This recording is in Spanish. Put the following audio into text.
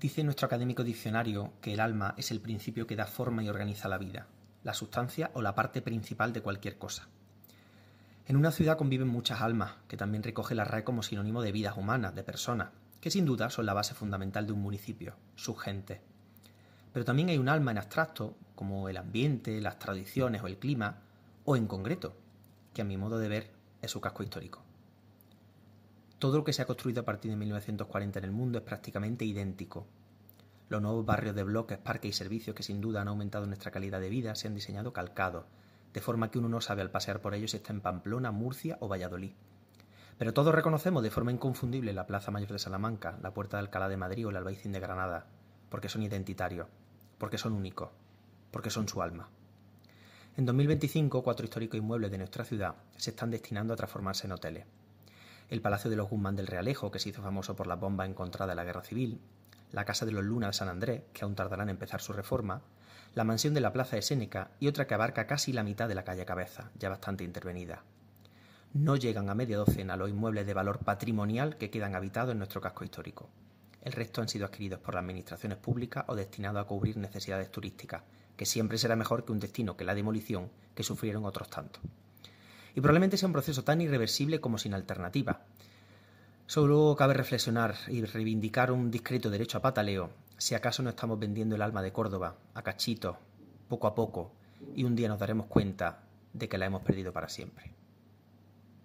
Dice nuestro académico diccionario que el alma es el principio que da forma y organiza la vida, la sustancia o la parte principal de cualquier cosa. En una ciudad conviven muchas almas, que también recoge la RAE como sinónimo de vidas humanas, de personas, que sin duda son la base fundamental de un municipio, sus gentes. Pero también hay un alma en abstracto, como el ambiente, las tradiciones o el clima, o en concreto, que a mi modo de ver es su casco histórico. Todo lo que se ha construido a partir de 1940 en el mundo es prácticamente idéntico. Los nuevos barrios de bloques, parques y servicios que sin duda han aumentado nuestra calidad de vida se han diseñado calcados, de forma que uno no sabe al pasear por ellos si está en Pamplona, Murcia o Valladolid. Pero todos reconocemos de forma inconfundible la Plaza Mayor de Salamanca, la Puerta de Alcalá de Madrid o el Albaicín de Granada, porque son identitarios, porque son únicos, porque son su alma. En 2025, 4 históricos inmuebles de nuestra ciudad se están destinando a transformarse en hoteles. El Palacio de los Guzmán del Realejo, que se hizo famoso por las bombas encontradas en la Guerra Civil, la Casa de los Luna de San Andrés, que aún tardará en empezar su reforma, la mansión de la Plaza de Séneca y otra que abarca casi la mitad de la calle Cabeza, ya bastante intervenida. No llegan a media docena los inmuebles de valor patrimonial que quedan habitados en nuestro casco histórico. El resto han sido adquiridos por las administraciones públicas o destinados a cubrir necesidades turísticas, que siempre será mejor que un destino que la demolición que sufrieron otros tantos. Y probablemente sea un proceso tan irreversible como sin alternativa. Solo cabe reflexionar y reivindicar un discreto derecho a pataleo si acaso no estamos vendiendo el alma de Córdoba a cachitos, poco a poco, y un día nos daremos cuenta de que la hemos perdido para siempre.